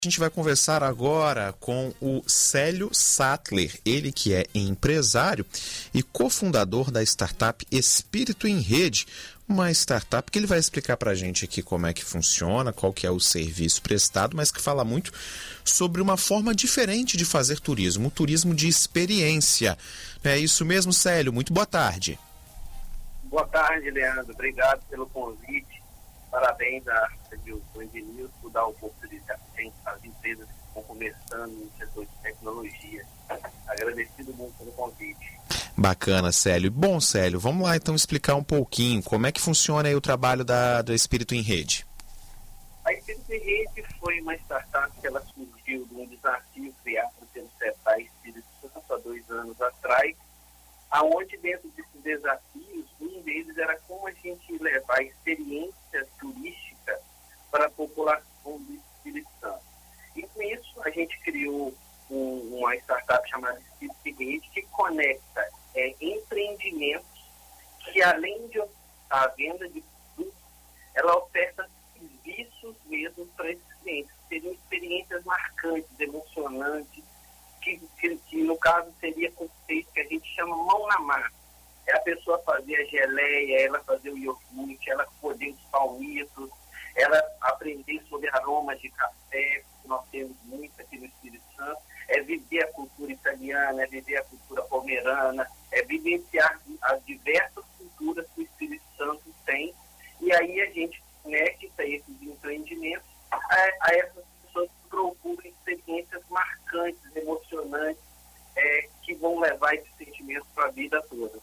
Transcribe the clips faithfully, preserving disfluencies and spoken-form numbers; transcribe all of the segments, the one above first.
A gente vai conversar agora com o Célio Sattler, ele que é empresário e cofundador da startup Espírito em Rede, uma startup que ele vai explicar para a gente aqui como é que funciona, qual que é o serviço prestado, mas que fala muito sobre uma forma diferente de fazer turismo, o turismo de experiência. É isso mesmo, Célio? Muito boa tarde. Boa tarde, Leandro. Obrigado pelo convite. Parabéns à Rádio Band News por dar a oportunidade às empresas que estão começando no setor de tecnologia. Agradecido muito pelo convite. Bacana, Célio. Bom, Célio, vamos lá então explicar um pouquinho como é que funciona aí o trabalho da, da Espírito em Rede. A Espírito em Rede foi uma startup que ela surgiu de um desafio criado pelo SEBRAE Espírito Santo há dois anos atrás, aonde dentro desses desafios, um deles era como a gente levar experiência turística para a população do Espírito Santo. E com isso a gente criou um, uma startup chamada Espírito em Rede que conecta é, empreendimentos que, além de a venda de produtos, ela oferta serviços mesmo para esses clientes, seriam experiências marcantes, emocionantes, que, que, que no caso seria conceito que a gente chama mão na massa. É a pessoa fazer a geleia, ela fazer o iogurte, ela colher os palmitos, ela aprender sobre aromas de café, que nós temos muito aqui no Espírito Santo, é viver a cultura italiana, é viver a cultura pomerana, é vivenciar as diversas culturas que o Espírito Santo tem, e aí a gente conecta esses empreendimentos a, a essas pessoas que procuram experiências marcantes, emocionantes, é, que vão levar esse sentimento para a vida toda.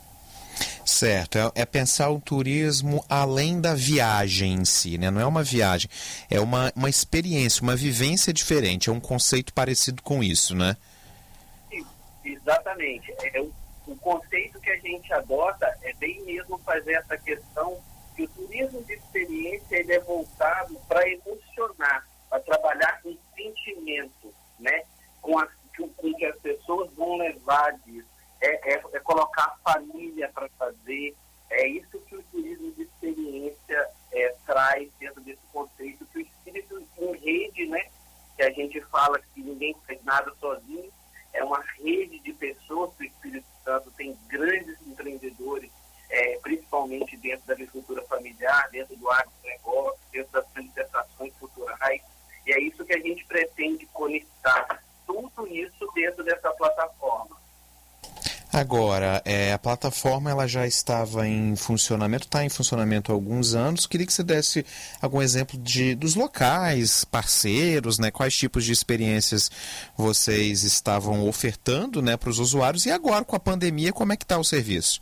Certo, é, é pensar o turismo além da viagem em si, né? Não é uma viagem, é uma, uma experiência, uma vivência diferente, é um conceito parecido com isso, né? Sim, exatamente. É, o, o conceito que a gente adota é bem mesmo fazer essa questão que o turismo de experiência ele é voltado para emocionar, para trabalhar com sentimento, né? Com, a, com, com que as pessoas vão levar disso. É, é, é colocar a família para fazer, é isso que o turismo de experiência é, traz dentro desse conceito, que o Espírito em Rede, né, que a gente fala que ninguém faz nada sozinho, é uma rede de pessoas que o Espírito Santo tem grandes empreendedores, é, principalmente dentro da agricultura familiar, dentro do agronegócio, dentro das manifestações culturais, e é isso que a gente pretende conectar, tudo isso dentro dessa plataforma. Agora, é, a plataforma ela já estava em funcionamento, está em funcionamento há alguns anos. Queria que você desse algum exemplo de, dos locais, parceiros, né? Quais tipos de experiências vocês estavam ofertando, né, para os usuários. E agora, com a pandemia, como é que está o serviço?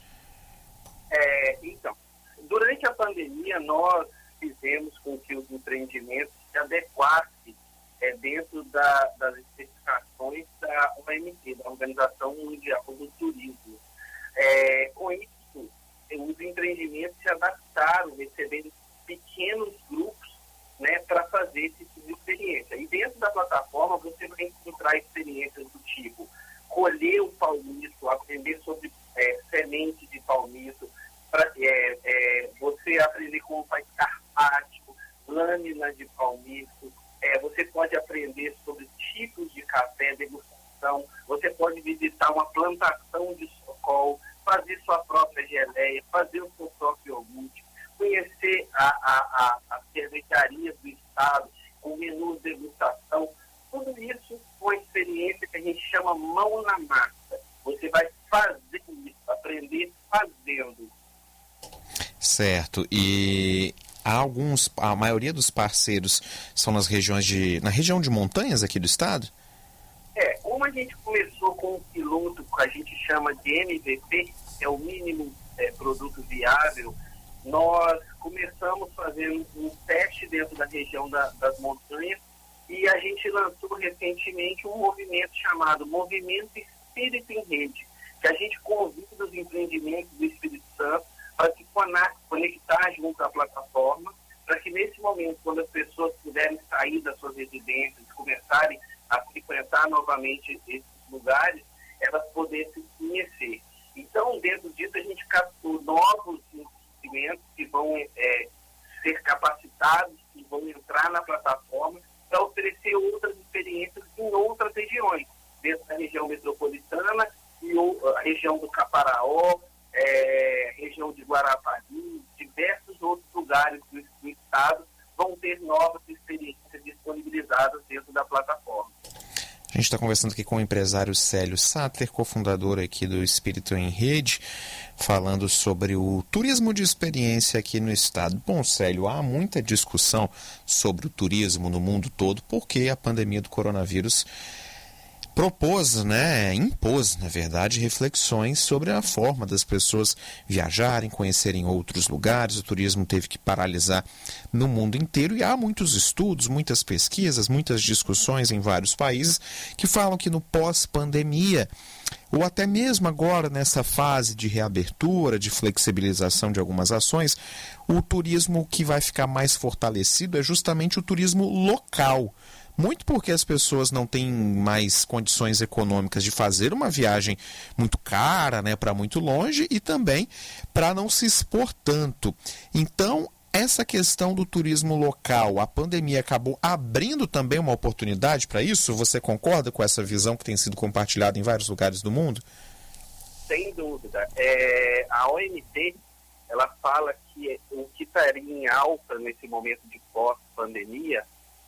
É, então, durante a pandemia, nós fizemos com que os empreendimentos se adequassem é, dentro da, das especificações da O M T, da Organização Mundial do Turismo. É, com isso, os empreendimentos se adaptaram, recebendo pequenos grupos, né, para fazer esse tipo de experiência. E dentro da plataforma você vai encontrar experiências do tipo colher o palmito, aprender sobre é, semente de palmito, pra, é, é, você aprender como faz carpaccio, lâmina de palmito. É, você pode aprender sobre tipos de café, degustação, você pode visitar uma plantação de socol, fazer sua própria geleia, fazer o seu próprio iogurte, conhecer a, a, a, as cervejarias do estado, com menu de degustação, tudo isso com uma experiência que a gente chama mão na massa. Você vai fazer isso, aprender fazendo. Certo, e há alguns, a maioria dos parceiros são nas regiões de, na região de montanhas aqui do estado? É, como a gente começou com um piloto que a gente chama de M V P, que é o mínimo é, produto viável, nós começamos fazendo um teste dentro da região da, das montanhas e a gente lançou recentemente um movimento chamado Movimento Espírito em Rede, que a gente convida os empreendimentos do Espírito Santo para se conectar junto à plataforma, para que nesse momento, quando as pessoas puderem sair das suas residências, começarem a frequentar novamente esses lugares, elas poderem se conhecer. Então, dentro disso, a gente captou novos investimentos que vão é, ser capacitados, que vão entrar na plataforma para oferecer outros atualizadas dentro da plataforma. A gente está conversando aqui com o empresário Célio Sattler, cofundador aqui do Espírito em Rede, falando sobre o turismo de experiência aqui no estado. Bom, Célio, há muita discussão sobre o turismo no mundo todo, porque a pandemia do coronavírus propôs, né, impôs, na verdade, reflexões sobre a forma das pessoas viajarem, conhecerem outros lugares. O turismo teve que paralisar no mundo inteiro e há muitos estudos, muitas pesquisas, muitas discussões em vários países que falam que no pós-pandemia, ou até mesmo agora nessa fase de reabertura, de flexibilização de algumas ações, o turismo que vai ficar mais fortalecido é justamente o turismo local. Muito porque as pessoas não têm mais condições econômicas de fazer uma viagem muito cara, né, para muito longe, e também para não se expor tanto. Então, essa questão do turismo local, a pandemia acabou abrindo também uma oportunidade para isso? Você concorda com essa visão que tem sido compartilhada em vários lugares do mundo? Sem dúvida. É, a O M T, ela fala que o que estaria em alta nesse momento de pós-pandemia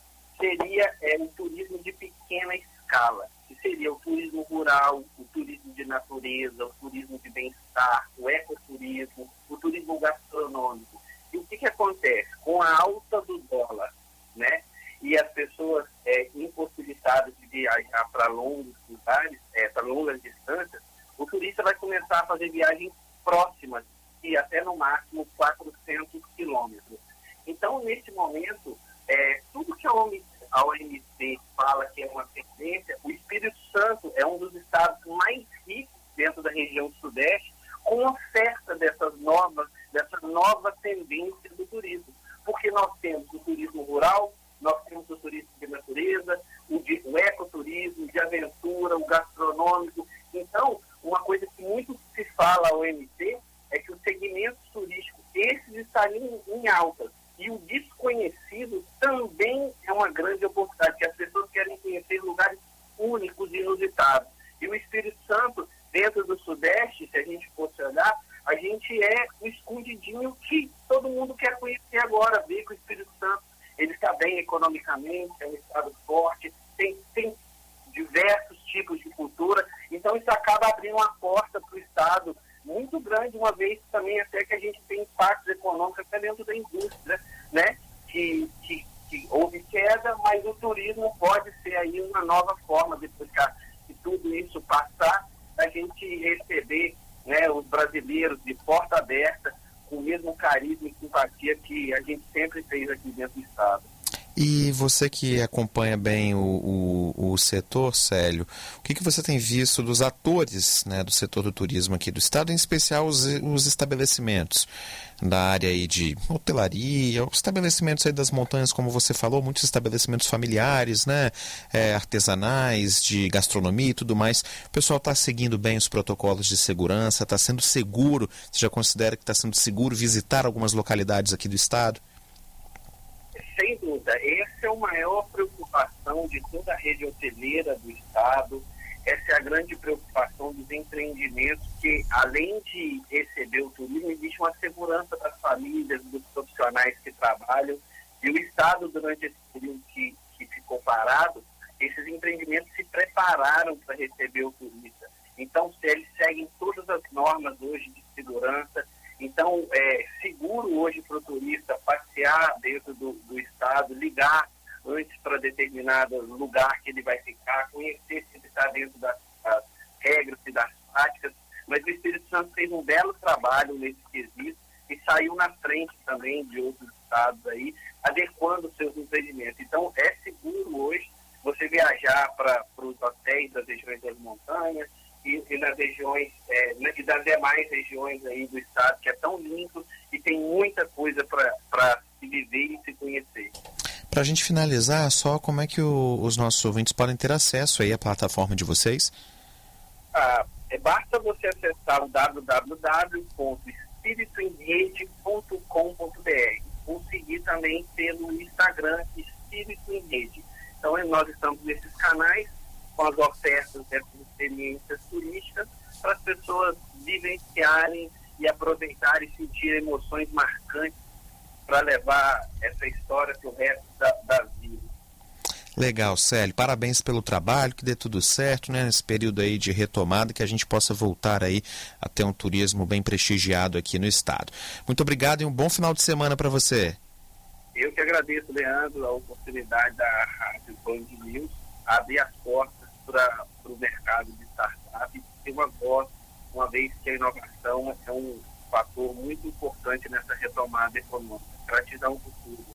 seria é, um turismo de pequena escala, que seria o turismo rural, o turismo de natureza, o turismo de bem-estar, o ecoturismo, o turismo gastronômico. E o que, que acontece? Com a alta do dólar, né, e as pessoas é, impossibilitadas de viajar para longos lugares, é, para longas distâncias, o turista vai começar a fazer viagens próximas, e até no máximo quatrocentos quilômetros. Então, nesse momento, É, tudo que a O M C fala que é uma tendência, o Espírito Santo é um dos estados mais ricos dentro da região sudeste, com oferta dessas novas, dessa nova tendência do turismo. Porque nós temos o turismo rural, nós temos o turismo de natureza, o, de, o ecoturismo, de aventura, o gastronômico. Então, uma coisa que muito se fala a O M C é que os segmentos turísticos, esses estariam em alta. E o desconhecido também é uma grande oportunidade, que as pessoas querem conhecer lugares únicos e inusitados. E o Espírito Santo, dentro do Sudeste, se a gente fosse olhar, a gente é o escondidinho que todo mundo quer conhecer agora, ver que o Espírito Santo ele está bem economicamente, é um estado forte, tem, tem diversos tipos de cultura, então isso acaba abrindo uma porta para o estado muito grande, uma vez também até que a gente tem impactos econômicos até dentro da indústria, né? Que, que, que houve queda, mas o turismo pode ser aí uma nova forma, depois que tudo isso passar, a gente receber, né, os brasileiros de porta aberta, com o mesmo carisma e simpatia que a gente sempre fez aqui dentro do estado. E você que acompanha bem o, o, o setor, Célio, o que, que você tem visto dos atores, né, do setor do turismo aqui do estado, em especial os, os estabelecimentos da área aí de hotelaria, os estabelecimentos aí das montanhas, como você falou, muitos estabelecimentos familiares, né, é, artesanais, de gastronomia e tudo mais. O pessoal está seguindo bem os protocolos de segurança, está sendo seguro? Você já considera que está sendo seguro visitar algumas localidades aqui do estado? Sem dúvida, essa é a maior preocupação de toda a rede hoteleira do estado, essa é a grande preocupação dos empreendimentos, que além de receber o turismo, existe uma segurança das famílias, dos profissionais que trabalham, e o estado, durante esse período que, que ficou parado, esses empreendimentos se prepararam para receber o turista. Então, eles seguem todas as normas hoje de segurança. Então, é seguro hoje para o turista passear dentro do, do estado, ligar antes para determinado lugar que ele vai ficar, conhecer se ele está dentro das, das regras e das práticas. Mas o Espírito Santo fez um belo trabalho nesse quesito e saiu na frente também de outros estados aí, adequando os seus empreendimentos. Então, é seguro hoje você viajar para os hotéis das regiões das montanhas, E, e nas regiões, é, e das demais regiões aí do estado, que é tão limpo e tem muita coisa para se viver e se conhecer. Para a gente finalizar, só como é que o, os nossos ouvintes podem ter acesso aí à plataforma de vocês? Ah, é, basta você acessar o w w w ponto espírito em rede ponto com ponto b r ou seguir também pelo Instagram Espírito em Rede. Então, nós estamos nesses canais com as ofertas dessas experiências turísticas para as pessoas vivenciarem e aproveitarem e sentir emoções marcantes para levar essa história para o resto da, da vida. Legal, Célio. Parabéns pelo trabalho, que dê tudo certo, né? Nesse período aí de retomada, que a gente possa voltar aí a ter um turismo bem prestigiado aqui no estado. Muito obrigado e um bom final de semana para você. Eu que agradeço, Leandro, a oportunidade da Rádio Band News abrir as portas para o mercado de startup e ter uma voz, uma vez que a inovação é um fator muito importante nessa retomada econômica. Gratidão por tudo.